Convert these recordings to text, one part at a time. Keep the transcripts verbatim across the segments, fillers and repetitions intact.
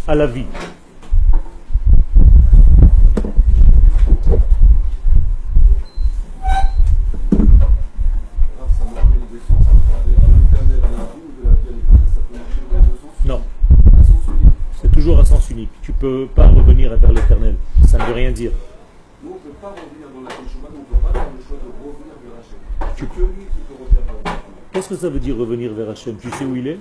à la vie. Non. C'est toujours un sens unique. Tu ne peux pas revenir vers l'éternel. Ça ne veut rien dire. Nous, on ne peut pas revenir dans la Teshuvah, on ne peut pas faire le choix de revenir vers Hachem. Tu... Que lui qui peut revenir vers Hachem. Qu'est-ce que ça veut dire revenir vers Hachem? Tu sais où il est?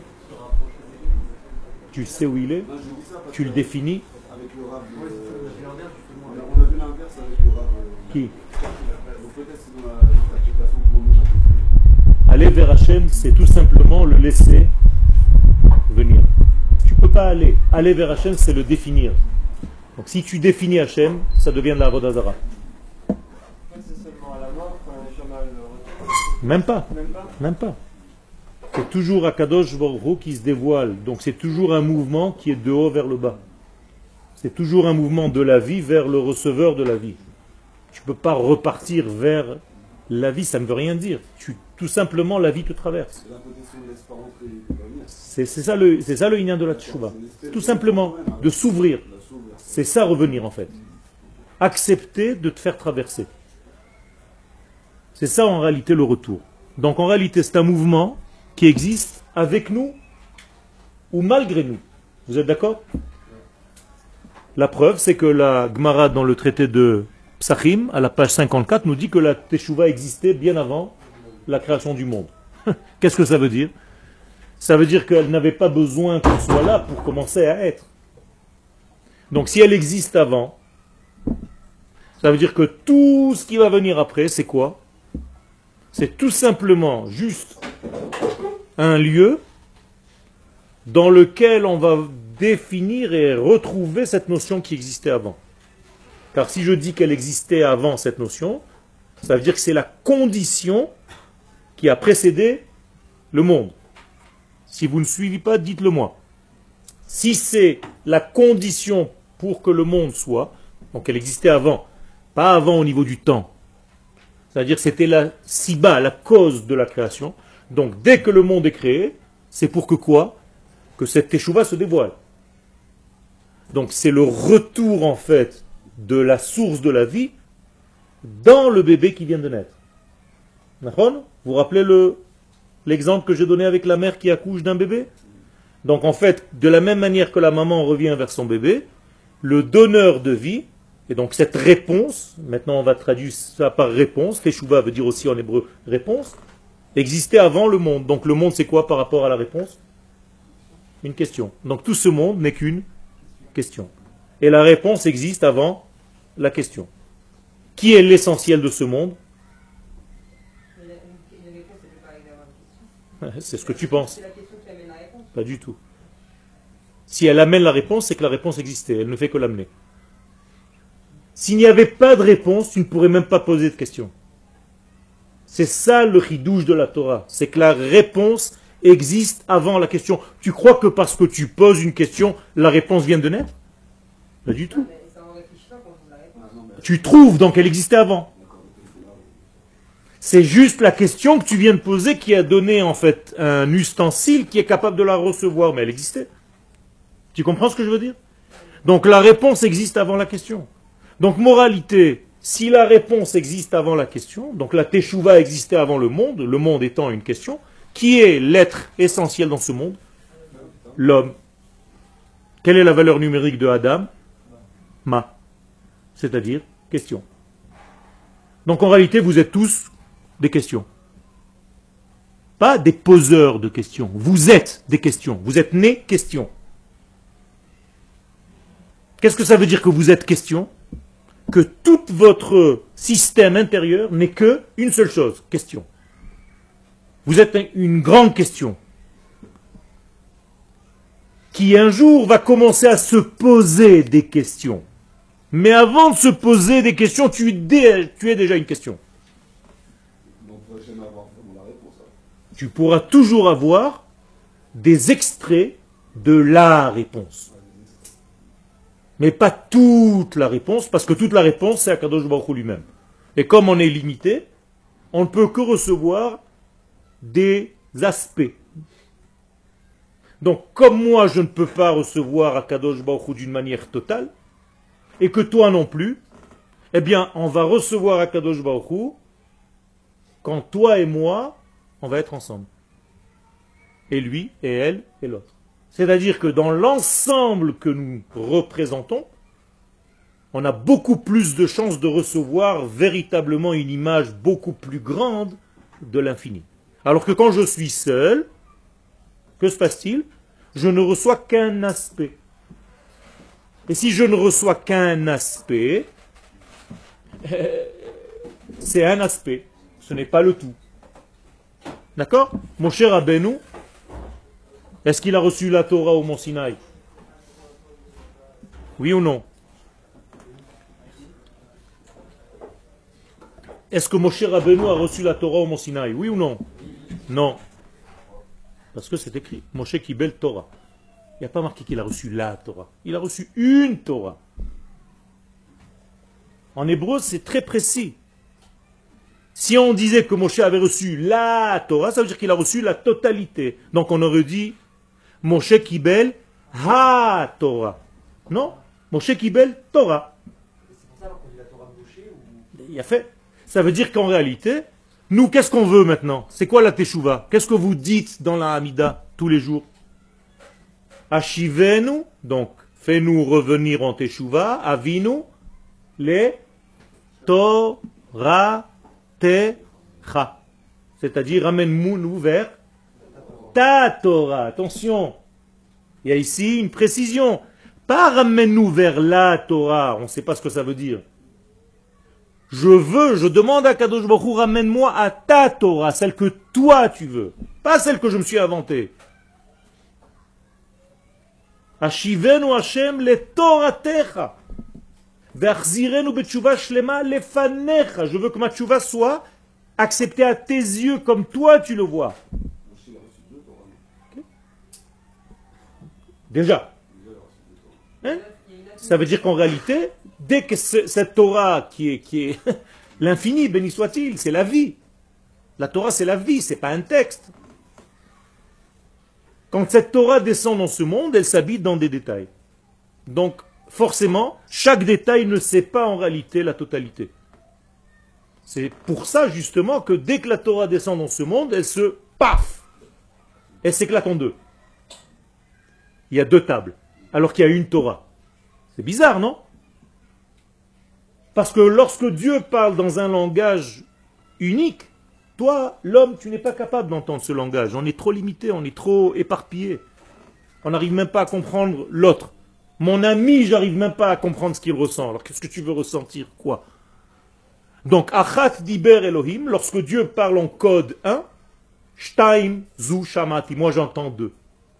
Tu sais où il est? Tu le définis? Avec le Rav. Euh, on a vu l'inverse avec le Rav. Euh, qui? Donc peut-être c'est dans l'interprétation que l'on a. Aller vers Hachem, c'est tout simplement le laisser venir. Tu ne peux pas aller. Aller vers Hachem, c'est le définir. Donc si tu définis Hachem, ça devient de la Avodah Zarah. C'est seulement à la mort quand un chemin le retrouve. Même pas. Même pas. Même pas. C'est toujours Akadosh Baruch Hu qui se dévoile. Donc c'est toujours un mouvement qui est de haut vers le bas. C'est toujours un mouvement de la vie vers le receveur de la vie. Tu ne peux pas repartir vers la vie, ça ne veut rien dire. Tu, tout simplement, la vie te traverse. C'est ça le, c'est ça le inyan de la Teshuvah. Tout simplement, de s'ouvrir. C'est ça revenir en fait. Accepter de te faire traverser. C'est ça en réalité le retour. Donc en réalité c'est un mouvement qui existe avec nous ou malgré nous. Vous êtes d'accord? La preuve c'est que la Gemara dans le traité de Psachim, à la page cinquante-quatre, nous dit que la Teshuvah existait bien avant la création du monde. Qu'est-ce que ça veut dire? Ça veut dire qu'elle n'avait pas besoin qu'on soit là pour commencer à être. Donc si elle existe avant, ça veut dire que tout ce qui va venir après, c'est quoi? C'est tout simplement juste un lieu dans lequel on va définir et retrouver cette notion qui existait avant. Car si je dis qu'elle existait avant cette notion, ça veut dire que c'est la condition qui a précédé le monde. Si vous ne suivez pas, dites-le moi. Si c'est la condition pour que le monde soit, donc elle existait avant, pas avant au niveau du temps, c'est-à-dire que c'était la siba, la cause de la création, donc dès que le monde est créé, c'est pour que quoi? Que cette teshuva se dévoile. Donc c'est le retour en fait de la source de la vie dans le bébé qui vient de naître. Vous vous rappelez le, l'exemple que j'ai donné avec la mère qui accouche d'un bébé? Donc en fait, de la même manière que la maman revient vers son bébé, le donneur de vie, et donc cette réponse, maintenant on va traduire ça par réponse, Teshuva veut dire aussi en hébreu réponse, existait avant le monde. Donc le monde c'est quoi par rapport à la réponse? Une question. Donc tout ce monde n'est qu'une question. Et la réponse existe avant la question. Qui est l'essentiel de ce monde? C'est ce que tu penses. Pas du tout. Si elle amène la réponse, c'est que la réponse existait. Elle ne fait que l'amener. S'il n'y avait pas de réponse, tu ne pourrais même pas poser de question. C'est ça le chidouche de la Torah. C'est que la réponse existe avant la question. Tu crois que parce que tu poses une question, la réponse vient de naître? Pas du tout. Tu trouves, donc elle existait avant. C'est juste la question que tu viens de poser qui a donné en fait un ustensile qui est capable de la recevoir, mais elle existait. Tu comprends ce que je veux dire? Donc la réponse existe avant la question. Donc moralité, si la réponse existe avant la question, donc la teshuva existait avant le monde, le monde étant une question, qui est l'être essentiel dans ce monde? L'homme. Quelle est la valeur numérique de Adam? Ma. C'est-à-dire question. Donc en réalité, vous êtes tous des questions. Pas des poseurs de questions. Vous êtes des questions. Vous êtes nés questions. Qu'est-ce que ça veut dire que vous êtes question? Que tout votre système intérieur n'est que une seule chose, question. Vous êtes une grande question qui un jour va commencer à se poser des questions. Mais avant de se poser des questions, tu es, dé- tu es déjà une question. Tu pourras toujours avoir des extraits de la réponse. Mais pas toute la réponse, parce que toute la réponse, c'est Akadosh Baruch Hu lui-même. Et comme on est limité, on ne peut que recevoir des aspects. Donc, comme moi, je ne peux pas recevoir Akadosh Baruch Hu d'une manière totale, et que toi non plus, eh bien, on va recevoir Akadosh Baruch Hu quand toi et moi, on va être ensemble. Et lui, et elle, et l'autre. C'est-à-dire que dans l'ensemble que nous représentons, on a beaucoup plus de chances de recevoir véritablement une image beaucoup plus grande de l'infini. Alors que quand je suis seul, que se passe-t-il? Je ne reçois qu'un aspect. Et si je ne reçois qu'un aspect, c'est un aspect, ce n'est pas le tout. D'accord? Mon cher Rabbeinu, est-ce qu'il a reçu la Torah au Mont Sinaï? Oui ou non? Est-ce que Moshe Rabbeinu a reçu la Torah au Mont Sinaï? Oui ou non? Non. Parce que c'est écrit, Moshe Kibel Torah. Il n'y a pas marqué qu'il a reçu la Torah. Il a reçu une Torah. En hébreu, c'est très précis. Si on disait que Moshe avait reçu la Torah, ça veut dire qu'il a reçu la totalité. Donc on aurait dit Moshe Kibel ha Torah. Non, Moshe Kibel Torah. C'est pour ça qu'on dit la Torah de Moshe ou... Il a fait. Ça veut dire qu'en réalité, nous, qu'est-ce qu'on veut maintenant? C'est quoi la Teshuvah? Qu'est-ce que vous dites dans la Hamida tous les jours? Ashivenu, donc fais-nous revenir en Teshuvah, Avinu, les Torah Techa. C'est-à-dire, ramène-nous vers ta Torah. Attention, il y a ici une précision. Pas ramène-nous vers la Torah, on ne sait pas ce que ça veut dire. Je veux, je demande à Kadosh Baruch Hu, ramène-moi à ta Torah, celle que toi tu veux, pas celle que je me suis inventée. Ashivenu Hashem le Toratecha, ve'achzirenu betshuvah shlema lefanecha. Je veux que ma tshuvah soit acceptée à tes yeux comme toi tu le vois. Okay. Déjà. Hein? Ça veut dire qu'en réalité, dès que ce, cette Torah qui est, qui est l'infini, béni soit-il, c'est la vie. La Torah c'est la vie, c'est pas un texte. Quand cette Torah descend dans ce monde, elle s'habite dans des détails. Donc, forcément, chaque détail ne sait pas en réalité la totalité. C'est pour ça justement que dès que la Torah descend dans ce monde, elle se paf, elle s'éclate en deux. Il y a deux tables, alors qu'il y a une Torah. C'est bizarre, non? Parce que lorsque Dieu parle dans un langage unique, toi, l'homme, tu n'es pas capable d'entendre ce langage. On est trop limité, on est trop éparpillé. On n'arrive même pas à comprendre l'autre. Mon ami, j'arrive même pas à comprendre ce qu'il ressent. Alors qu'est-ce que tu veux ressentir? Quoi? Donc, Achat Diber Elohim, lorsque Dieu parle en code un, Shtaim Zu Shamati, moi j'entends deux.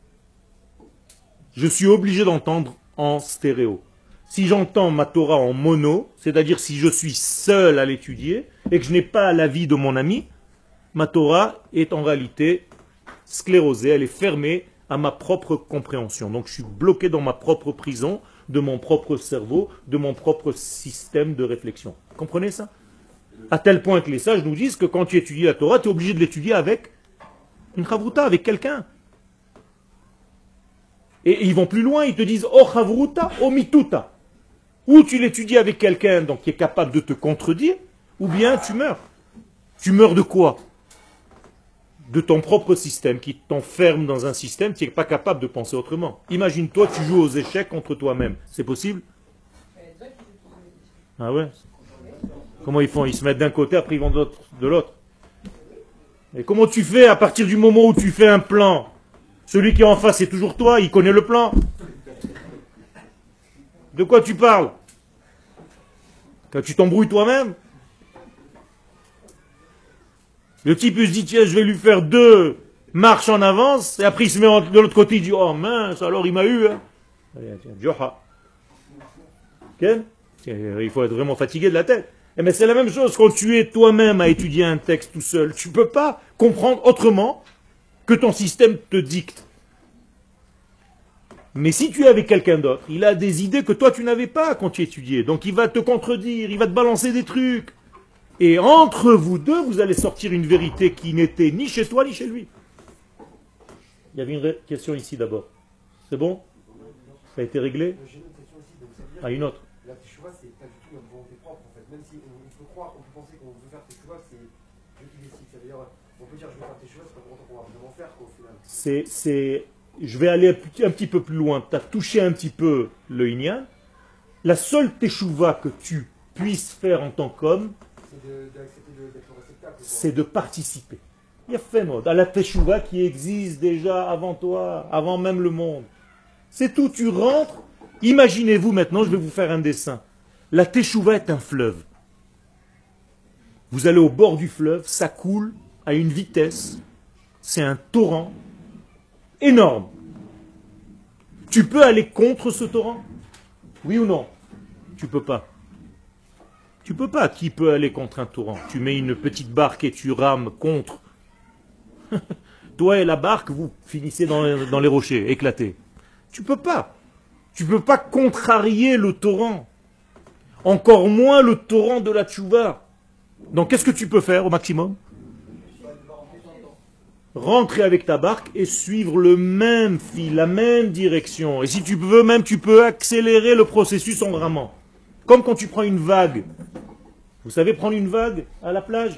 Je suis obligé d'entendre en stéréo. Si j'entends ma Torah en mono, c'est-à-dire si je suis seul à l'étudier et que je n'ai pas l'avis de mon ami, ma Torah est en réalité sclérosée, elle est fermée à ma propre compréhension. Donc je suis bloqué dans ma propre prison, de mon propre cerveau, de mon propre système de réflexion. Vous comprenez ça? À tel point que les sages nous disent que quand tu étudies la Torah, tu es obligé de l'étudier avec une chavruta, avec quelqu'un. Et ils vont plus loin, ils te disent « Oh chavruta, oh mituta ». Ou tu l'étudies avec quelqu'un donc qui est capable de te contredire, ou bien tu meurs. Tu meurs de quoi? De ton propre système, qui t'enferme dans un système, tu n'es pas capable de penser autrement. Imagine-toi, tu joues aux échecs contre toi-même. C'est possible? Ah ouais? Comment ils font? Ils se mettent d'un côté, après ils vont de l'autre. Et comment tu fais à partir du moment où tu fais un plan? Celui qui est en face, c'est toujours toi, il connaît le plan. De quoi tu parles? Quand tu t'embrouilles toi-même? Le type il se dit, tiens, je vais lui faire deux marches en avance, et après il se met de l'autre côté, il dit, oh mince, alors il m'a eu. Hein. Okay? Il faut être vraiment fatigué de la tête. Mais c'est la même chose quand tu es toi-même à étudier un texte tout seul. Tu ne peux pas comprendre autrement que ton système te dicte. Mais si tu es avec quelqu'un d'autre, il a des idées que toi tu n'avais pas quand tu étudiais. Donc il va te contredire, il va te balancer des trucs. Et entre vous deux, vous allez sortir une vérité qui n'était ni chez toi ni chez lui. Il y avait une ré- question ici d'abord. C'est bon? Ça a été réglé? J'ai une autre question aussi, donc ça veut dire Ah, une autre. que la teshuva, c'est pas du tout notre volonté propre en fait. Même si on, on peut croire, on peut penser qu'on veut faire teshuva, c'est Dieu qui décide. Ça veut dire, on peut dire je vais faire teshuva, c'est pas pour autant qu'on va vraiment faire quoi, au final. C'est, c'est, je vais aller un petit, un petit peu plus loin. Tu as touché un petit peu le Inyan. La seule teshuva que tu puisses faire en tant qu'homme, C'est de- d'accepter de- d'être le réceptacle. quoi. c'est de participer. Il y a fait mode à la teshuva qui existe déjà avant toi, avant même le monde. C'est tout, tu rentres. Imaginez-vous maintenant, je vais vous faire un dessin. La teshuva est un fleuve. Vous allez au bord du fleuve, ça coule à une vitesse, c'est un torrent énorme. Tu peux aller contre ce torrent? Oui ou non? Tu peux pas. Tu peux pas. Qui peut aller contre un torrent? Tu mets une petite barque et tu rames contre. Toi et la barque, vous finissez dans les, dans les rochers, éclatés. Tu peux pas. Tu peux pas contrarier le torrent. Encore moins le torrent de la tchouva. Donc qu'est-ce que tu peux faire au maximum? Rentrer avec ta barque et suivre le même fil, la même direction. Et si tu veux même, tu peux accélérer le processus en ramant. Comme quand tu prends une vague. Vous savez prendre une vague à la plage?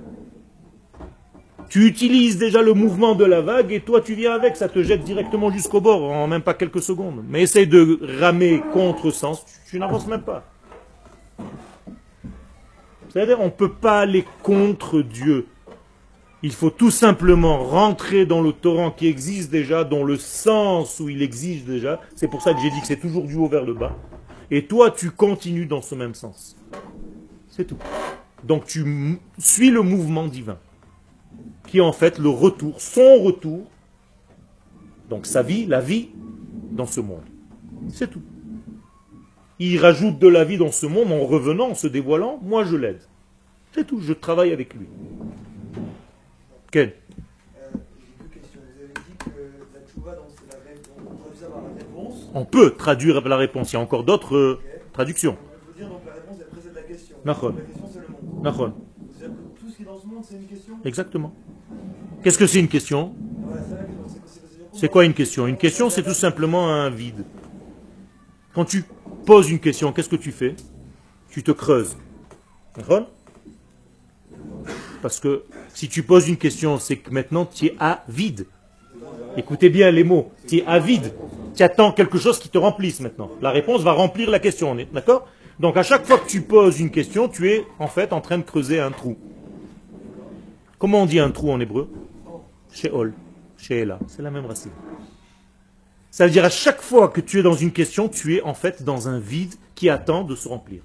Tu utilises déjà le mouvement de la vague et toi tu viens avec, ça te jette directement jusqu'au bord en même pas quelques secondes. Mais essaye de ramer contre sens, tu, tu n'avances même pas. C'est-à-dire on ne peut pas aller contre Dieu. Il faut tout simplement rentrer dans le torrent qui existe déjà, dans le sens où il existe déjà. C'est pour ça que j'ai dit que c'est toujours du haut vers le bas. Et toi, tu continues dans ce même sens. C'est tout. Donc tu m- suis le mouvement divin, qui est en fait le retour, son retour, donc sa vie, la vie dans ce monde. C'est tout. Il rajoute de la vie dans ce monde en revenant, en se dévoilant, moi je l'aide. C'est tout, je travaille avec lui. Quel? Euh, j'ai deux questions. Vous avez dit que la tchouva, donc c'est la ré- on traduit ça par la réponse. On peut traduire la réponse, il y a encore d'autres euh, traductions. On peut dire donc la réponse elle précède la question. Nachon. La question c'est le monde. Nachon. C'est-à-dire que tout ce qui est dans ce monde c'est une question. Exactement. Qu'est-ce que c'est une question? Voilà, c'est la question. C'est- c'est- c'est- C'est quoi une question? Une question, c'est tout simplement un vide. Quand tu poses une question, qu'est-ce que tu fais? Tu te creuses. D'accord? Parce que si tu poses une question, c'est que maintenant tu es à vide. Écoutez bien les mots. Tu es à vide. Tu attends quelque chose qui te remplisse maintenant. La réponse va remplir la question. On est d'accord? Donc à chaque fois que tu poses une question, tu es en fait en train de creuser un trou. Comment on dit un trou en hébreu? Sheol. Sheela. C'est la même racine. Ça veut dire à chaque fois que tu es dans une question, tu es en fait dans un vide qui attend de se remplir.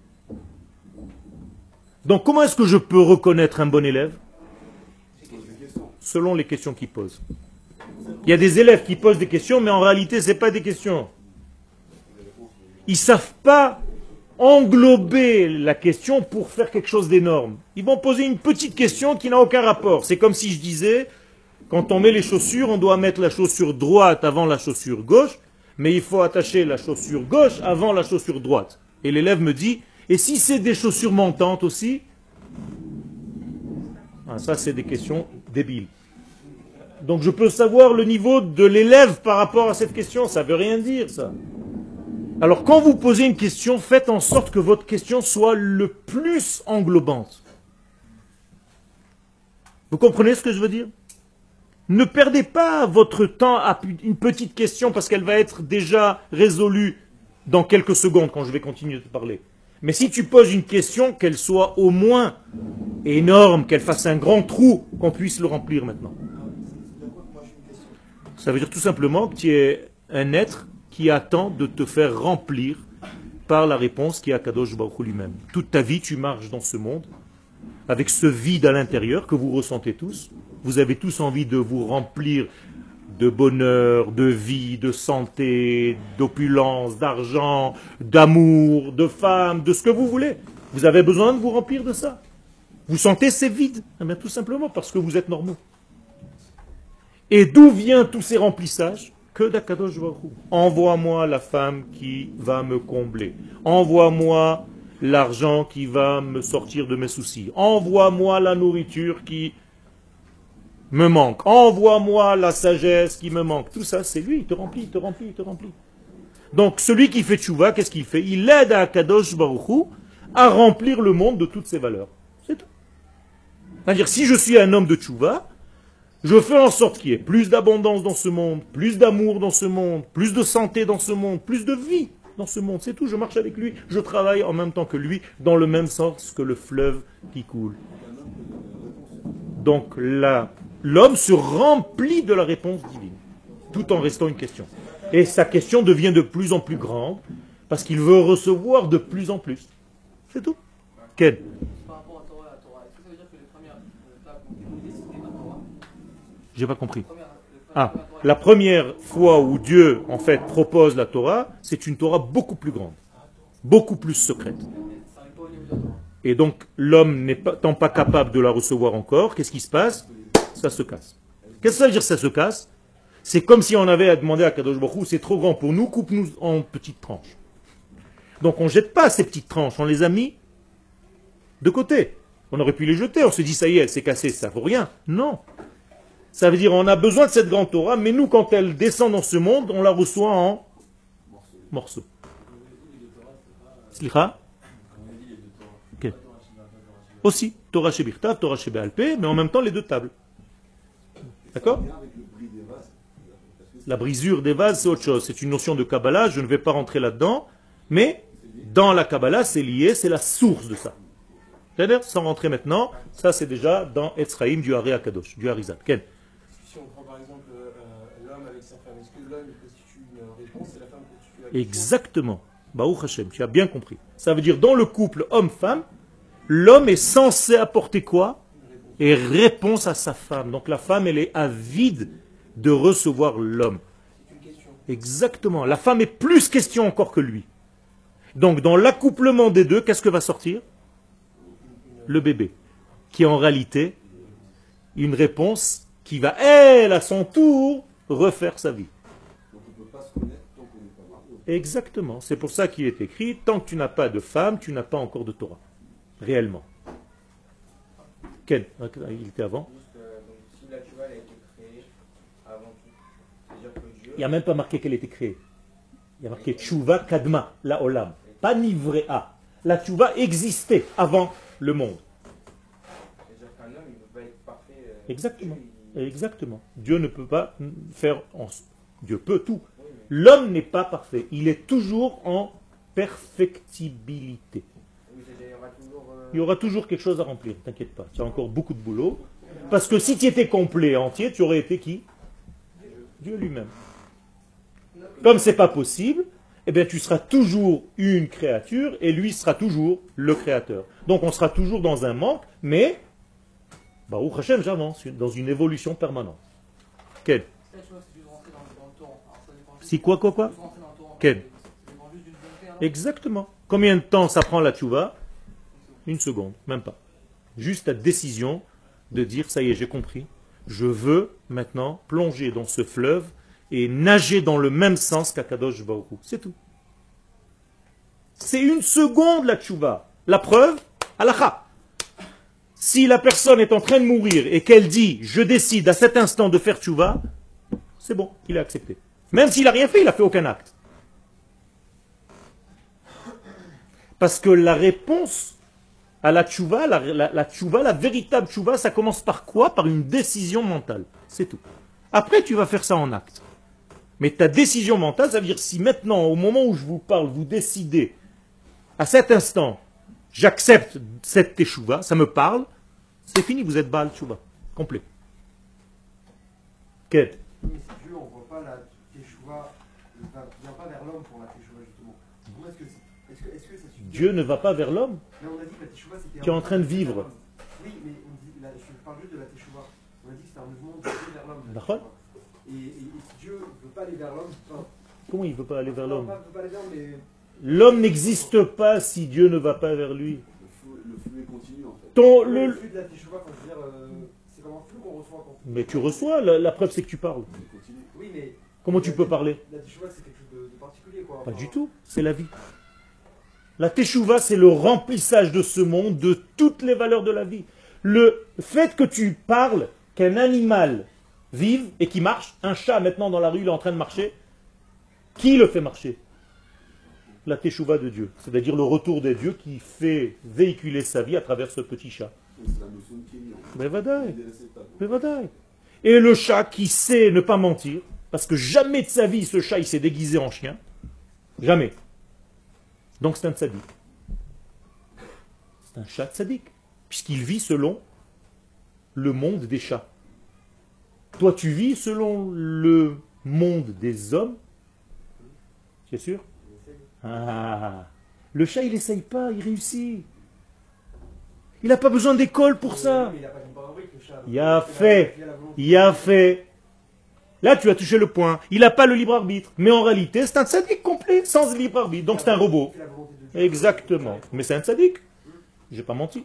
Donc comment est-ce que je peux reconnaître un bon élève? Selon les questions qu'il pose. Il y a des élèves qui posent des questions, mais en réalité, ce n'est pas des questions. Ils ne savent pas englober la question pour faire quelque chose d'énorme. Ils vont poser une petite question qui n'a aucun rapport. C'est comme si je disais, quand on met les chaussures, on doit mettre la chaussure droite avant la chaussure gauche, mais il faut attacher la chaussure gauche avant la chaussure droite. Et l'élève me dit, et si c'est des chaussures montantes aussi? Ah, ça, c'est des questions débiles. Donc je peux savoir le niveau de l'élève par rapport à cette question. Ça ne veut rien dire, ça. Alors quand vous posez une question, faites en sorte que votre question soit le plus englobante. Vous comprenez ce que je veux dire? Ne perdez pas votre temps à une petite question parce qu'elle va être déjà résolue dans quelques secondes quand je vais continuer de parler. Mais si tu poses une question, qu'elle soit au moins énorme, qu'elle fasse un grand trou, qu'on puisse le remplir maintenant. Ça veut dire tout simplement que tu es un être qui attend de te faire remplir par la réponse qui est Akadosh Baruch Hu lui-même. Toute ta vie, tu marches dans ce monde, avec ce vide à l'intérieur que vous ressentez tous. Vous avez tous envie de vous remplir de bonheur, de vie, de santé, d'opulence, d'argent, d'amour, de femme, de ce que vous voulez. Vous avez besoin de vous remplir de ça. Vous sentez ces vides? Eh bien, tout simplement parce que vous êtes normaux. Et d'où viennent tous ces remplissages? Que d'Akadosh Baruch Hu. Envoie-moi la femme qui va me combler. Envoie-moi l'argent qui va me sortir de mes soucis. Envoie-moi la nourriture qui... me manque. Envoie-moi la sagesse qui me manque. Tout ça, c'est lui, il te remplit, il te remplit, il te remplit. Donc celui qui fait tchouva, qu'est-ce qu'il fait? Il aide à Kadosh Baruch Hu à remplir le monde de toutes ses valeurs. C'est tout. C'est-à-dire, si je suis un homme de tchouva, je fais en sorte qu'il y ait plus d'abondance dans ce monde, plus d'amour dans ce monde, plus de santé dans ce monde, plus de vie dans ce monde. C'est tout, je marche avec lui, je travaille en même temps que lui, dans le même sens que le fleuve qui coule. Donc là, l'homme se remplit de la réponse divine, tout en restant une question. Et sa question devient de plus en plus grande, parce qu'il veut recevoir de plus en plus. C'est tout. Ken? Par rapport à Torah, à Torah, est-ce que ça veut dire que les premières euh, tables ont été décidées par Torah? J'ai pas compris. Les premières- les premières Ah, Torah, la première fois où Dieu, en fait, propose la Torah, c'est une Torah beaucoup plus grande, beaucoup plus secrète. ça n'arrive pas au niveau de la Torah. Et donc, l'homme n'étant pas capable de la recevoir encore, qu'est-ce qui se passe? Ça se casse. Qu'est-ce que ça veut dire, ça se casse? C'est comme si on avait demandé à Kadosh Baruch Hu, c'est trop grand pour nous, coupe-nous en petites tranches. Donc, on ne jette pas ces petites tranches, on les a mis de côté. On aurait pu les jeter, on se dit, ça y est, elle s'est cassée, ça vaut rien. Non. Ça veut dire, on a besoin de cette grande Torah, mais nous, quand elle descend dans ce monde, on la reçoit en morceaux. Slicha? Ok. Aussi, Torah Shebirtav, Torah Shebe'alpeh, mais en même temps les deux tables. D'accord? La brisure des vases, c'est autre chose. C'est une notion de Kabbalah, je ne vais pas rentrer là-dedans, mais dans la Kabbalah, c'est lié, c'est la source de ça. C'est-à-dire, sans rentrer maintenant, ça c'est déjà dans Etzraïm du Haré Akadosh, du Harizat. Ken? Si on prend par exemple euh, euh, l'homme avec sa femme, est-ce que l'homme il constitue une réponse et la femme constitue la question? Exactement. Baruch Hashem, tu as bien compris. Ça veut dire, dans le couple homme-femme, l'homme est censé apporter quoi? Et réponse à sa femme. Donc la femme, elle est avide de recevoir l'homme. C'est une question. Exactement. La femme est plus question encore que lui. Donc dans l'accouplement des deux, qu'est-ce que va sortir? Le bébé. Qui est en réalité une réponse qui va, elle, à son tour, refaire sa vie. Donc on ne peut pas se connaître tant qu'on n'est pas marié. Exactement. C'est pour ça qu'il est écrit, tant que tu n'as pas de femme, tu n'as pas encore de Torah. Réellement. Quel? Il était avant. Juste, euh, donc, si la tchouva elle a été créée avant tout, c'est-à-dire que Dieu. Il n'y a même pas marqué qu'elle était créée. Il y a marqué Tchouva Kadma, la Olam. Pas Nivrea. La Tchouva existait avant le monde. C'est-à-dire qu'un homme, il ne peut pas être parfait. euh, Exactement. il- Exactement. Dieu ne peut pas faire... En... Dieu peut tout. Oui, mais- L'homme n'est pas parfait. Il est toujours en perfectibilité. oui, c'est-à-dire, il y aura toujours. euh, Il y aura toujours quelque chose à remplir, t'inquiète pas. Tu as encore beaucoup de boulot. Parce que si tu étais complet, entier, tu aurais été qui? Dieu lui-même. Comme c'est pas possible, eh bien tu seras toujours une créature et lui sera toujours le créateur. Donc on sera toujours dans un manque, mais Baruch Hashem, j'avance dans une évolution permanente. Quel? Si la tchouva, c'est juste rentrer dans, dans le torrent. Alors, ça dépend juste- Si quoi, quoi, quoi? juste rentrer dans le torrent. Quel? Ça dépend juste d'une volonté, alors. Exactement. Combien de temps ça prend la tchouva? Une seconde, même pas. Juste la décision de dire, ça y est, j'ai compris. Je veux maintenant plonger dans ce fleuve et nager dans le même sens qu'Akadosh Baruch Hu. C'est tout. C'est une seconde la tchouva. La preuve, halakha. Si la personne est en train de mourir et qu'elle dit, je décide à cet instant de faire tchouva, c'est bon, il a accepté. Même s'il n'a rien fait, il n'a fait aucun acte. Parce que la réponse à la tchouva, la, la, la tchouva, la véritable tchouva, ça commence par quoi? Par une décision mentale. C'est tout. Après, tu vas faire ça en acte. Mais ta décision mentale, ça veut dire si maintenant, au moment où je vous parle, vous décidez, à cet instant, j'accepte cette tchouva, ça me parle, c'est fini, vous êtes Baal tchouva. Complet. Quel? Mais si Dieu, on ne voit pas la Teshuvah, il ne vient pas vers l'homme pour la Teshuvah, justement. Comment est-ce que c'est- est-ce que, est-ce que ça suffit? Dieu ne va pas vers l'homme. Mais on a dit que la Teshuvah, c'était. Tu es en train de vivre. Oui, mais on dit, là, je parle juste de la Teshuvah. On a dit que c'était un mouvement de Dieu vers l'homme. la D'accord. Teshuvah. Et, et, et si Dieu ne veut pas aller vers l'homme, enfin, Comment il ne veut pas aller vers non, l'homme? pas, veut pas aller vers l'homme, mais. L'homme n'existe pas si Dieu ne va pas vers lui. Le flux, le flux est continu en fait. Ton, Le, le... flux de la Teshuvah, quand je veux dire, euh, c'est comme un flux qu'on reçoit quand. Mais tu reçois, la, la preuve c'est que tu parles. Il continue. Oui, mais. Comment tu peux parler? La Teshuvah, c'est quelque chose de, de particulier, quoi. Pas Enfin, du tout, c'est la vie. La teshuva, c'est le remplissage de ce monde de toutes les valeurs de la vie. Le fait que tu parles, qu'un animal vive et qui marche, un chat maintenant dans la rue, il est en train de marcher, qui le fait marcher? La teshuva de Dieu, c'est-à-dire le retour des dieux qui fait véhiculer sa vie à travers ce petit chat. C'est la notion de Kenyan. Bevadaï, Des réceptacles. bevadaï. Et le chat qui sait ne pas mentir, parce que jamais de sa vie ce chat il s'est déguisé en chien, jamais. Donc c'est un tzaddik. C'est un chat tzaddik, puisqu'il vit selon le monde des chats. Toi tu vis selon le monde des hommes, tu es sûr? Ah, le chat, il n'essaye pas, il réussit. Il n'a pas besoin d'école pour ça. Il a fait, il a fait. Là, tu as touché le point. Il n'a pas le libre arbitre. Mais en réalité, c'est un tzaddik complet, sans libre arbitre. Donc c'est un robot. Exactement. Mais c'est un tzaddik. J'ai pas menti.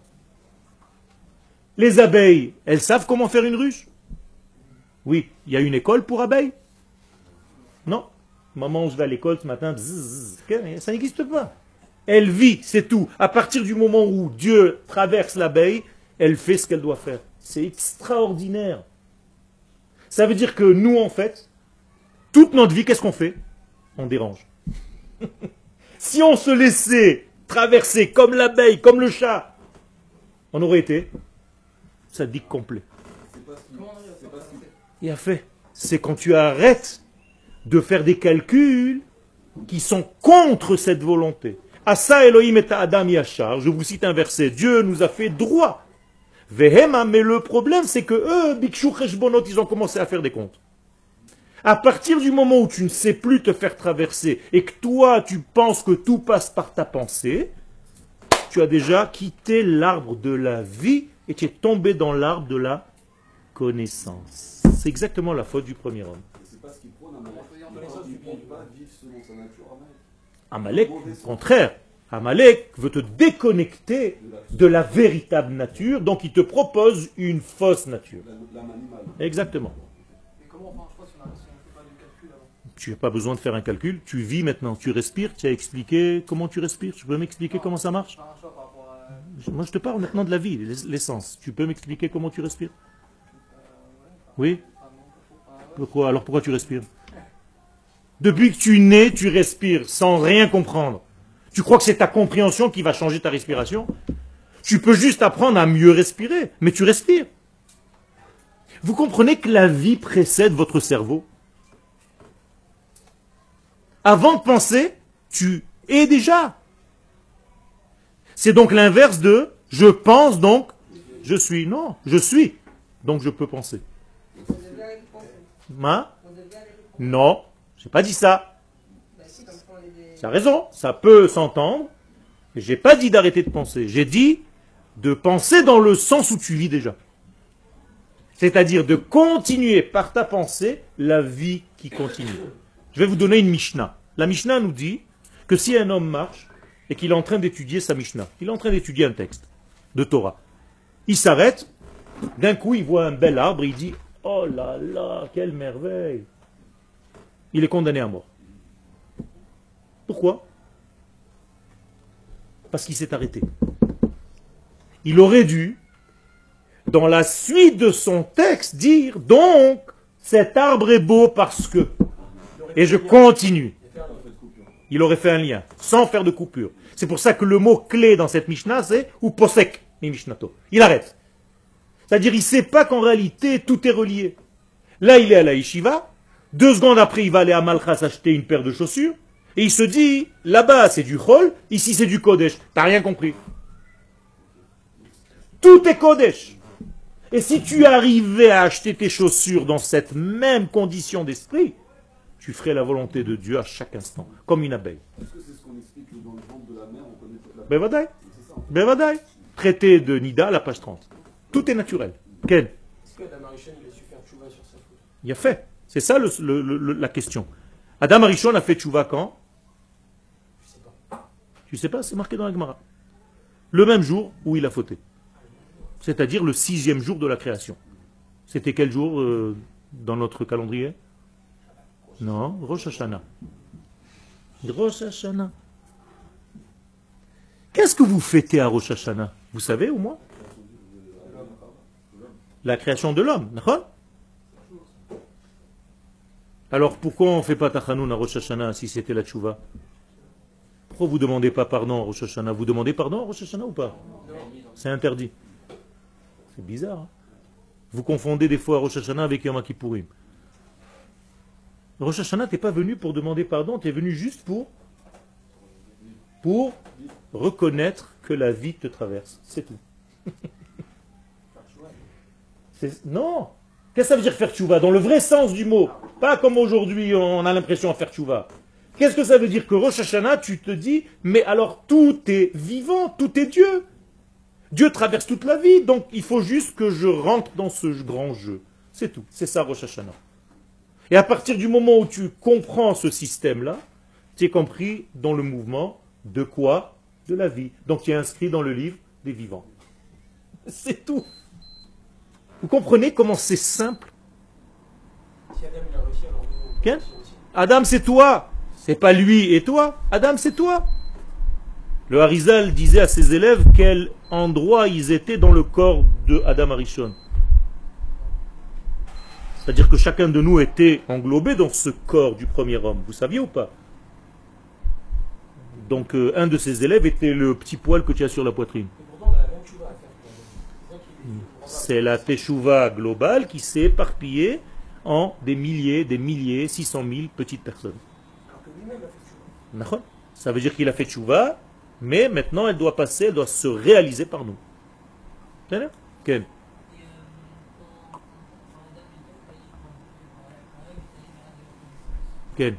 Les abeilles, elles savent comment faire une ruche? Oui. Il y a une école pour abeilles? Non. Maman, je vais à l'école ce matin, bzzz, bzzz, ça n'existe pas. Elle vit, c'est tout. À partir du moment où Dieu traverse l'abeille, elle fait ce qu'elle doit faire. C'est extraordinaire. Ça veut dire que nous, en fait, toute notre vie, qu'est-ce qu'on fait? On dérange. Si on se laissait traverser comme l'abeille, comme le chat, on aurait été sadique complet. C'est pas ce qui- Comment on arrive à c'est faire pas ce qui- passer? Et à fait, c'est quand tu arrêtes de faire des calculs qui sont contre cette volonté. Asa Elohim et Adam Yachar, je vous cite un verset, Dieu nous a fait droit. Vehema, mais le problème c'est que eux, Bikshu Cheshbonot, ils ont commencé à faire des comptes. À partir du moment où tu ne sais plus te faire traverser et que toi tu penses que tout passe par ta pensée, tu as déjà quitté l'arbre de la vie et tu es tombé dans l'arbre de la connaissance. C'est exactement la faute du premier homme. C'est pas ce qu'il prône, Amalek. Il ne prône pas vivre selon sa nature, Amalek. Amalek, au contraire, Amalek veut te déconnecter de la véritable nature, donc il te propose une fausse nature. La- L'âme animale. Exactement. Mais comment, enfin, je crois, si on ne fait pas de calcul avant? Tu n'as pas besoin de faire un calcul, tu vis maintenant, tu respires, tu as expliqué comment tu respires, tu peux m'expliquer comment ça marche? Faire un choix par rapport à. Je- Moi je te parle maintenant de la vie, l'ess- l'essence. Tu peux m'expliquer comment tu respires? Oui? Enfin, non, pas trop. Enfin, ouais. Pourquoi? Alors pourquoi tu respires? Depuis que tu nais, tu respires sans rien comprendre. Tu crois que c'est ta compréhension qui va changer ta respiration? Tu peux juste apprendre à mieux respirer, mais tu respires. Vous comprenez que la vie précède votre cerveau? Avant de penser, tu es déjà. C'est donc l'inverse de je pense donc je suis. Non, je suis. Donc je peux penser. On devait arrêter de penser. Ma? On devait arrêter de penser. Non, j'ai pas dit ça. Bah si, comme ça on est des... Tu as raison, ça peut s'entendre. Mais j'ai pas dit d'arrêter de penser. J'ai dit de penser dans le sens où tu vis déjà. C'est-à-dire de continuer par ta pensée la vie qui continue. Je vais vous donner une Mishnah. La Mishnah nous dit que si un homme marche et qu'il est en train d'étudier sa Mishnah, il est en train d'étudier un texte de Torah, il s'arrête, d'un coup il voit un bel arbre et il dit « Oh là là, quelle merveille !» Il est condamné à mort. Pourquoi? Parce qu'il s'est arrêté. Il aurait dû, dans la suite de son texte, dire donc, cet arbre est beau parce que. Et je continue. Il aurait fait un lien, sans faire de coupure. C'est pour ça que le mot clé dans cette Mishnah, c'est ou posek, mi Mishnato. Il arrête. C'est-à-dire, il ne sait pas qu'en réalité, tout est relié. Là, il est à la yeshiva. Deux secondes après, il va aller à Malchas acheter une paire de chaussures. Et il se dit, là-bas, c'est du chol, ici, c'est du kodesh. T'as rien compris. Tout est kodesh. Et si tu arrivais à acheter tes chaussures dans cette même condition d'esprit, tu ferais la volonté de Dieu à chaque instant, comme une abeille. Est-ce que c'est ce qu'on explique que dans le ventre de la mer, on connaît toute la Bevadaï. C'est ça. Bevadaï. Traité de Nida, la page trente. Tout est naturel. Ken, Est-ce que Adam Arishon, il a su faire tchouva sur sa faute? il a fait. C'est ça le- le- le- la question. Adam Arishon a fait tchouva quand? Je sais pas. Tu sais pas, c'est marqué dans la Gemara. Le même jour où il a fauté. C'est-à-dire le sixième jour de la création. C'était quel jour euh, dans notre calendrier? Non, Rosh Hashanah. Rosh Hashanah. Qu'est-ce que vous fêtez à Rosh Hashanah? Vous savez au moins? La création de l'homme, d'accord? Alors pourquoi on ne fait pas Tachanoun à Rosh Hashanah si c'était la Tchouva? Pourquoi vous ne demandez pas pardon à Rosh Hashanah? Vous demandez pardon à Rosh Hashanah ou pas? C'est interdit. C'est bizarre. Hein, vous confondez des fois Rosh Hashanah avec Yom Kippourim. Rosh Hashanah, tu n'es pas venu pour demander pardon, tu es venu juste pour, pour reconnaître que la vie te traverse. C'est tout. C'est- Non. Qu'est-ce que ça veut dire faire tchouva? Dans le vrai sens du mot. Pas comme aujourd'hui on a l'impression à faire tchouva. Qu'est-ce que ça veut dire que Rosh Hashanah, tu te dis, mais alors tout est vivant, tout est Dieu. Dieu traverse toute la vie, donc il faut juste que je rentre dans ce grand jeu. C'est tout. C'est ça Rosh Hashanah. Et à partir du moment où tu comprends ce système-là, tu es compris dans le mouvement de quoi? De la vie. Donc tu es inscrit dans le livre des vivants. C'est tout. Vous comprenez comment c'est simple? Si Adam il a réussi, alors nous, on peut Quel réussir aussi. Adam c'est toi. C'est pas lui et toi. Adam c'est toi. Le Harizal disait à ses élèves quel endroit ils étaient dans le corps de Adam Arishon. C'est-à-dire que chacun de nous était englobé dans ce corps du premier homme. Vous saviez ou pas? Donc euh, un de ses élèves était le petit poil que tu as sur la poitrine. Et pourtant, on a la même tchouva à faire. C'est ça qui est- C'est la teshuva globale qui s'est éparpillée en des milliers, des milliers, six cent mille petites personnes. Alors que lui-même a fait tchouva. D'accord? Ça veut dire qu'il a fait teshuva, mais maintenant elle doit passer, elle doit se réaliser par nous. C'est là? Quel? Quel?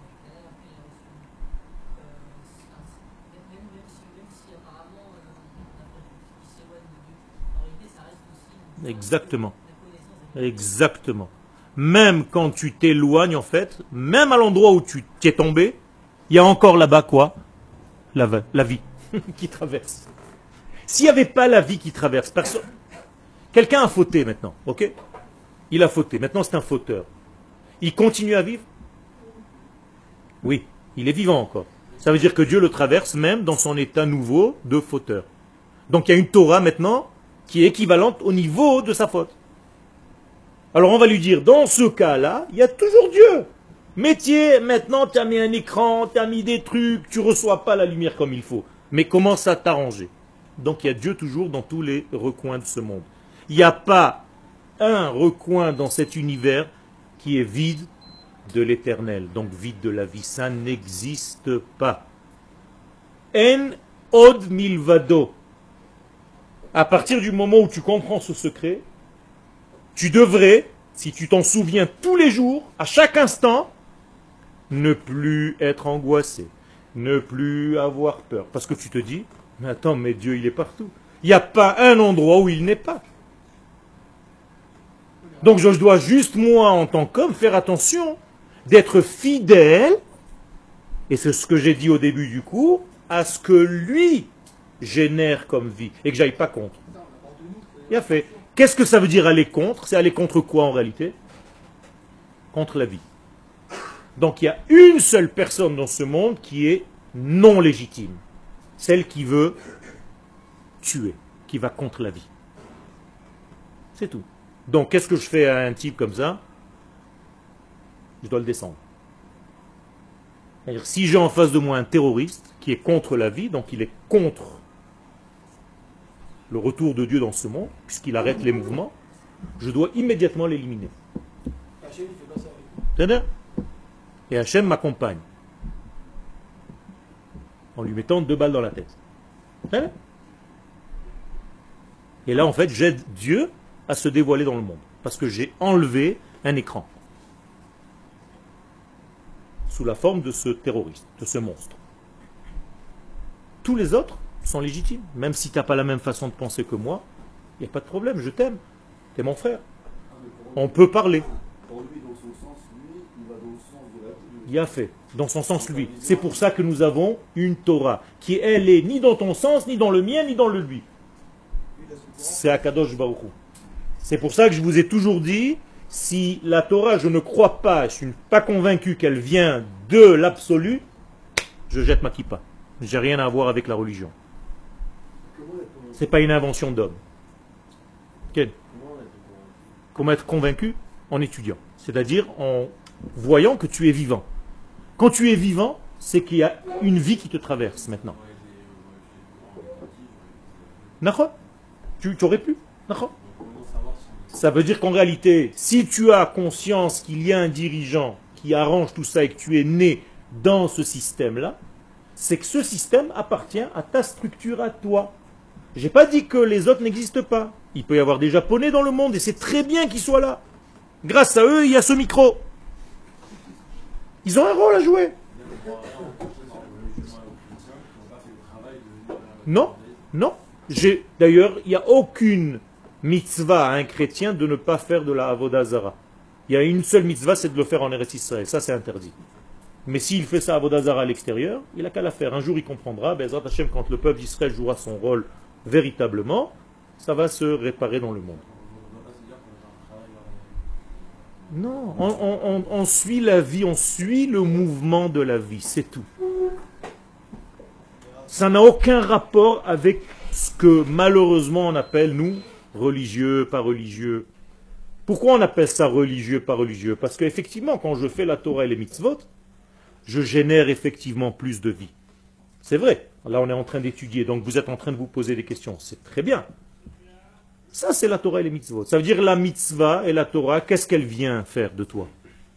Exactement. Exactement. Même quand tu t'éloignes, en fait, même à l'endroit où tu t'es tombé, il y a encore là-bas quoi? La, va- la vie qui traverse. S'il n'y avait pas la vie qui traverse, personne. Quelqu'un a fauté maintenant, ok? Il a fauté. Maintenant c'est un fauteur. Il continue à vivre? Oui, il est vivant encore. Ça veut dire que Dieu le traverse même dans son état nouveau de fauteur. Donc il y a une Torah maintenant qui est équivalente au niveau de sa faute. Alors on va lui dire, dans ce cas-là, il y a toujours Dieu. Métier, maintenant tu as mis un écran, tu as mis des trucs, tu reçois pas la lumière comme il faut. Mais commence à t'arranger. Donc il y a Dieu toujours dans tous les recoins de ce monde. Il n'y a pas un recoin dans cet univers qui est vide de l'éternel, donc vide de la vie. Ça n'existe pas. En od milvado. À partir du moment où tu comprends ce secret, tu devrais, si tu t'en souviens tous les jours, à chaque instant, ne plus être angoissé, ne plus avoir peur. Parce que tu te dis, mais attends, mais Dieu il est partout. Il n'y a pas un endroit où il n'est pas. Donc je dois juste, moi, en tant qu'homme, faire attention d'être fidèle, et c'est ce que j'ai dit au début du cours, à ce que lui génère comme vie, et que j'aille pas contre. Il a fait. Qu'est-ce que ça veut dire aller contre? C'est aller contre quoi en réalité? Contre la vie. Donc il y a une seule personne dans ce monde qui est non légitime. Celle qui veut tuer, qui va contre la vie. C'est tout. Donc qu'est-ce que je fais à un type comme ça? Je dois le descendre. C'est-à-dire, si j'ai en face de moi un terroriste qui est contre la vie, donc il est contre le retour de Dieu dans ce monde, puisqu'il arrête les mouvements, je dois immédiatement l'éliminer. Hachem, il fait pas ça avec nous. C'est-à-dire, et Hachem m'accompagne en lui mettant deux balles dans la tête. C'est-à-dire, et là, en fait, j'aide Dieu à se dévoiler dans le monde, parce que j'ai enlevé un écran sous la forme de ce terroriste, de ce monstre. Tous les autres sont légitimes. Même si tu n'as pas la même façon de penser que moi, il n'y a pas de problème, je t'aime. Tu es mon frère. On peut parler. Pour lui, dans son sens, lui, il va dans le sens de la vie. Il a fait, dans son sens lui. C'est pour ça que nous avons une Torah, qui elle est ni dans ton sens, ni dans le mien, ni dans le lui. C'est Akadosh Baruch Hu. C'est pour ça que je vous ai toujours dit, si la Torah, je ne crois pas, je ne suis pas convaincu qu'elle vient de l'absolu, je jette ma kippa. J'ai rien à voir avec la religion. Comment elle est C'est pas une invention d'homme. Quel? Comment elle est Comment être convaincu? En étudiant. C'est-à-dire en voyant que tu es vivant. Quand tu es vivant, c'est qu'il y a une vie qui te traverse maintenant. D'accord? Tu, tu aurais pu? D'accord? Ça veut dire qu'en réalité, si tu as conscience qu'il y a un dirigeant qui arrange tout ça et que tu es né dans ce système-là, c'est que ce système appartient à ta structure, à toi. J'ai pas dit que les autres n'existent pas. Il peut y avoir des Japonais dans le monde et c'est très bien qu'ils soient là. Grâce à eux, il y a ce micro. Ils ont un rôle à jouer. Non, non. J'ai, d'ailleurs, il n'y a aucune mitzvah à un chrétien de ne pas faire de la avodah zara. Il y a une seule mitzvah, c'est de le faire en Eretz Israël. Ça, c'est interdit. Mais s'il fait ça avodah zara à l'extérieur, il n'a qu'à la faire. Un jour, il comprendra. Bezrat Hashem, quand le peuple d'Israël jouera son rôle véritablement, ça va se réparer dans le monde. Non, on, on, on, on suit la vie, on suit le mouvement de la vie, c'est tout. Ça n'a aucun rapport avec ce que malheureusement on appelle, nous, religieux, pas religieux. Pourquoi on appelle ça religieux, pas religieux? Parce qu'effectivement, quand je fais la Torah et les mitzvot, je génère effectivement plus de vie. C'est vrai. Là, on est en train d'étudier, donc vous êtes en train de vous poser des questions. C'est très bien. Ça, c'est la Torah et les mitzvot. Ça veut dire la mitzvah et la Torah, qu'est-ce qu'elle vient faire de toi?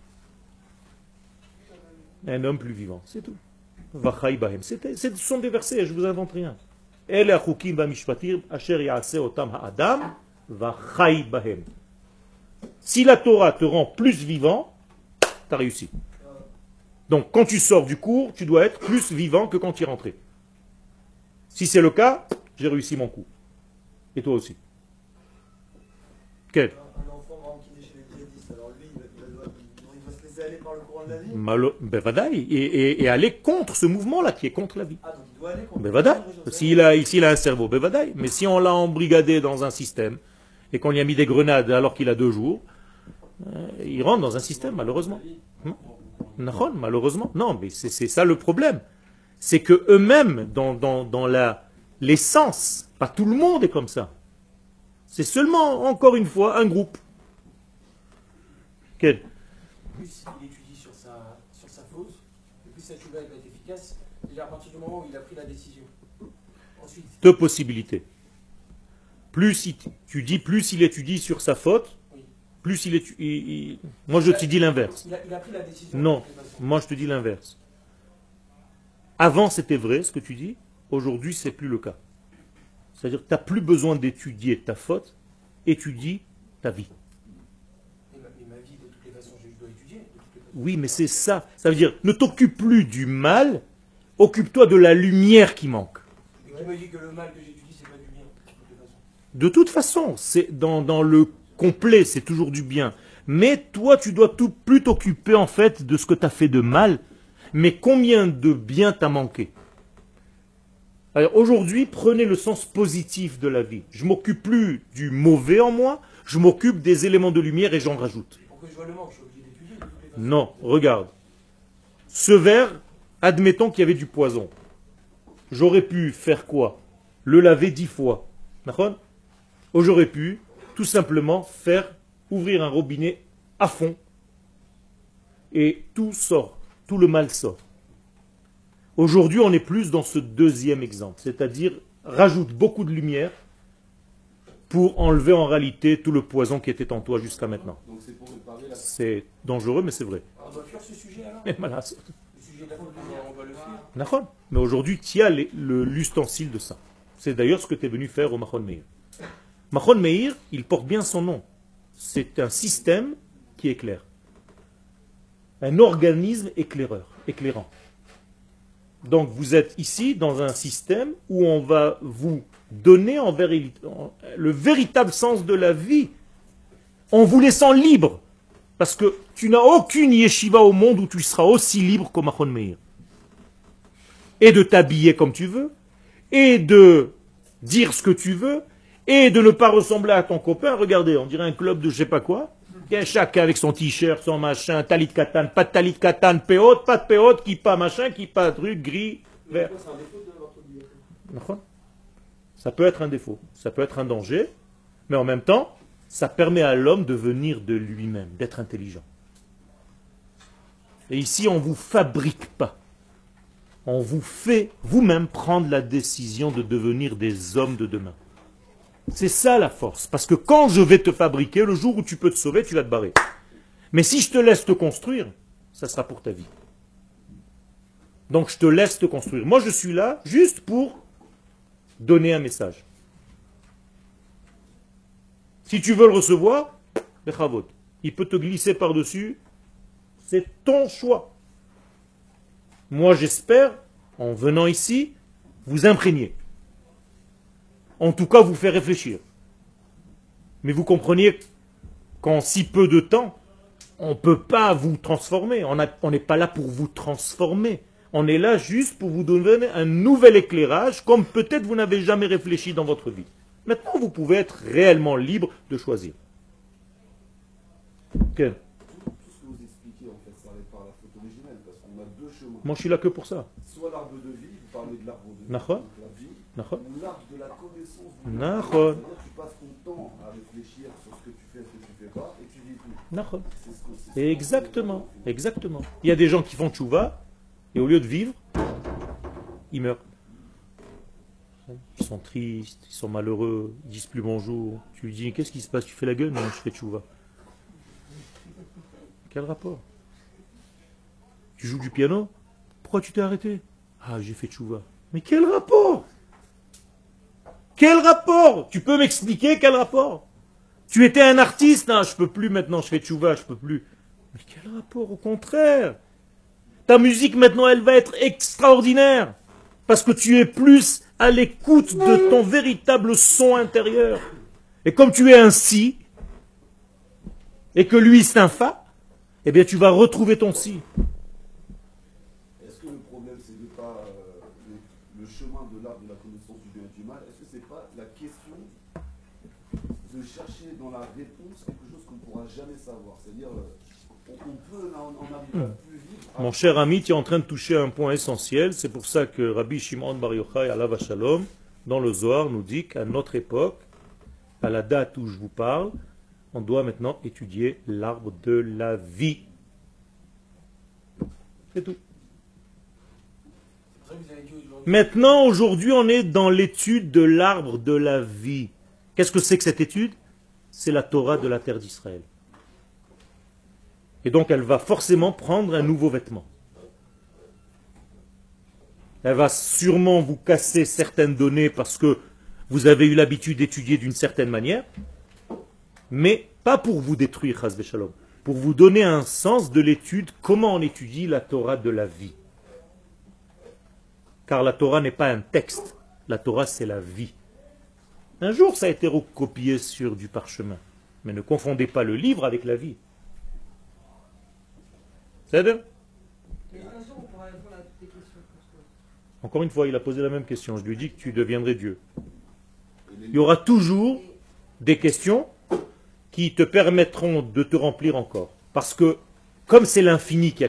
Un homme plus vivant, c'est tout. Vachai bahem. C'est- Ce sont des versets, je ne vous invente rien. El achukim bamishpatim asher yaaseh otam ha'adam vachai bahem. Si la Torah te rend plus vivant, tu as réussi. Donc, quand tu sors du cours, tu dois être plus vivant que quand tu es rentré. Si c'est le cas, j'ai réussi mon coup. Et toi aussi. Quel? Un enfant par exemple, qui naît chez les djihadistes, alors lui, il, va- il va- il doit se laisser aller par le courant de la vie. Malo- ben vadaï, et, et- et aller contre ce mouvement-là qui est contre la vie. Ah, donc il doit aller contre. Ben vadaï. S'il a, s'il a un cerveau, ben vadaï. Mais si on l'a embrigadé dans un système et qu'on lui a mis des grenades alors qu'il a deux jours, euh, il rentre dans un système, malheureusement. Non, Non, malheureusement. Non, mais c'est c'est ça le problème. C'est que eux-mêmes, dans, dans, dans la, l'essence, pas tout le monde est comme ça. C'est seulement, encore une fois, un groupe. Quel? Plus il étudie sur sa, sur sa faute, et plus sa tchouva elle va être efficace, déjà à partir du moment où il a pris la décision. Ensuite, Deux possibilités. Plus il, tu dis, plus il étudie sur sa faute, oui. plus il étudie. Moi, je te dis l'inverse. Il a, il a pris la décision. Non, de toutes les façons. moi, je te dis l'inverse. Avant, c'était vrai ce que tu dis. Aujourd'hui, c'est plus le cas. C'est-à-dire que tu n'as plus besoin d'étudier ta faute, étudie ta vie. Mais ma, mais ma vie, de toutes les façons, je dois étudier. De toutes les façons. Oui, mais c'est ça. Ça veut dire, ne t'occupe plus du mal, occupe-toi de la lumière qui manque. Et qui me dit que le mal que j'étudie, c'est pas du bien, de toutes les façons. De toute façon, c'est dans, dans le complet, c'est toujours du bien. Mais toi, tu dois tout plus t'occuper en fait de ce que tu as fait de mal. Mais combien de bien t'as manqué? Alors aujourd'hui, prenez le sens positif de la vie. Je m'occupe plus du mauvais en moi, je m'occupe des éléments de lumière et j'en rajoute. Pour que je vois le manque, je suis obligé d'étudier de toutes les façons. Non, regarde. Ce verre, admettons qu'il y avait du poison. J'aurais pu faire quoi? Le laver dix fois. D'accord? Ou j'aurais pu tout simplement faire ouvrir un robinet à fond et tout sort, tout le mal sort. Aujourd'hui, on est plus dans ce deuxième exemple, c'est-à-dire rajoute beaucoup de lumière pour enlever en réalité tout le poison qui était en toi jusqu'à maintenant. Donc c'est pour réparer la. C'est dangereux, mais c'est vrai. Alors, on doit fuir ce sujet alors. Mais voilà. Le sujet de la faute, on doit le fuir. D'accord. Mais aujourd'hui, tu as les- le- l'ustensile de ça. C'est d'ailleurs ce que tu es venu faire au Machon Meir. Machon Meir, il porte bien son nom. C'est un système qui éclaire. Un organisme éclaireur, éclairant. Donc vous êtes ici dans un système où on va vous donner en véri- en- le véritable sens de la vie en vous laissant libre. Parce que tu n'as aucune yeshiva au monde où tu seras aussi libre qu'au Machon Meir. Et de t'habiller comme tu veux, et de dire ce que tu veux, et de ne pas ressembler à ton copain. Regardez, on dirait un club de je sais pas quoi. Chacun avec son t-shirt, son machin, talit katan, pas de talit katan, péot, pas de péot, qui pas machin, qui pas truc, gris, vert. C'est un défaut de votre bibliothèque. D'accord? Ça peut être un défaut, ça peut être un danger, mais en même temps, Ça permet à l'homme de venir de lui-même, d'être intelligent. Et ici, on ne vous fabrique pas. On vous fait vous-même prendre la décision de devenir des hommes de demain. C'est ça la force. Parce que quand je vais te fabriquer, le jour où tu peux te sauver, tu vas te barrer. Mais si je te laisse te construire, ça sera pour ta vie. Donc je te laisse te construire. Moi je suis là juste pour donner un message. Si tu veux le recevoir, bechavot. Il peut te glisser par-dessus. C'est ton choix. Moi j'espère, en venant ici, vous imprégner. En tout cas vous faire réfléchir. Mais vous compreniez qu'en si peu de temps, on ne peut pas vous transformer. On n'est pas là pour vous transformer. On est là juste pour vous donner un nouvel éclairage, comme peut-être vous n'avez jamais réfléchi dans votre vie. Maintenant, vous pouvez être réellement libre de choisir. Okay. Tout ce que vous expliquez, en fait, ça répare la faute originelle, parce qu'on a deux chemins. Moi, je suis là que pour ça. Soit l'arbre de vie, vous parlez de l'arbre de vie, Nachon. donc la vie, Nachon. ou l'arbre de la connaissance du Nachon. C'est-à-dire que tu passes ton temps à réfléchir sur ce que tu fais, ce que tu fais pas, et tu vis tout. Nachon. C'est ce que- c'est ce que- Exactement, exactement. Il y a des gens qui font tchouva, et au lieu de vivre, ils meurent. Ils sont tristes, ils sont malheureux, ils disent plus bonjour. Tu lui dis, qu'est-ce qui se passe? Tu fais la gueule? Non, je fais tchouva. Quel rapport? Tu joues du piano? Pourquoi tu t'es arrêté? Ah, j'ai fait tchouva. Mais quel rapport? Quel rapport? Tu peux m'expliquer quel rapport? Tu étais un artiste? Non, je peux plus maintenant, je fais tchouva, je peux plus. Mais quel rapport? Au contraire. Ta musique maintenant, elle va être extraordinaire. Parce que tu es plus à l'écoute de ton véritable son intérieur. Et comme tu es un si, et que lui c'est un fa, eh bien tu vas retrouver ton si. Est-ce que le problème, c'est de pas euh, le, le chemin de l'arbre de la connaissance du bien et du mal? Est-ce que c'est pas la question de chercher dans la réponse quelque chose qu'on ne pourra jamais savoir? C'est-à-dire, euh, on, on peut en, en arriver à plus vivre. à- Mon cher ami, tu es en train de toucher un point essentiel. C'est pour ça que Rabbi Shimon Bar Yochai, alav Shalom, dans le Zohar, nous dit qu'à notre époque, à la date où je vous parle, on doit maintenant étudier l'arbre de la vie. C'est tout. C'est pour ça que vous avez dit aujourd'hui. Maintenant, aujourd'hui, on est dans l'étude de l'arbre de la vie. Qu'est-ce que c'est que cette étude? C'est la Torah de la terre d'Israël. Et donc, elle va forcément prendre un nouveau vêtement. Elle va sûrement vous casser certaines données parce que vous avez eu l'habitude d'étudier d'une certaine manière, mais pas pour vous détruire, chas v'shalom, pour vous donner un sens de l'étude, comment on étudie la Torah de la vie. Car la Torah n'est pas un texte, la Torah c'est la vie. Un jour ça a été recopié sur du parchemin, mais ne confondez pas le livre avec la vie. C'est-à-dire? Mais un jour, on pourra répondre à toutes tes questions. parce que- Encore une fois, il a posé la même question. Je lui ai dit que tu deviendrais Dieu. Il y aura toujours des questions qui te permettront de te remplir encore. Parce que, comme c'est l'infini qui a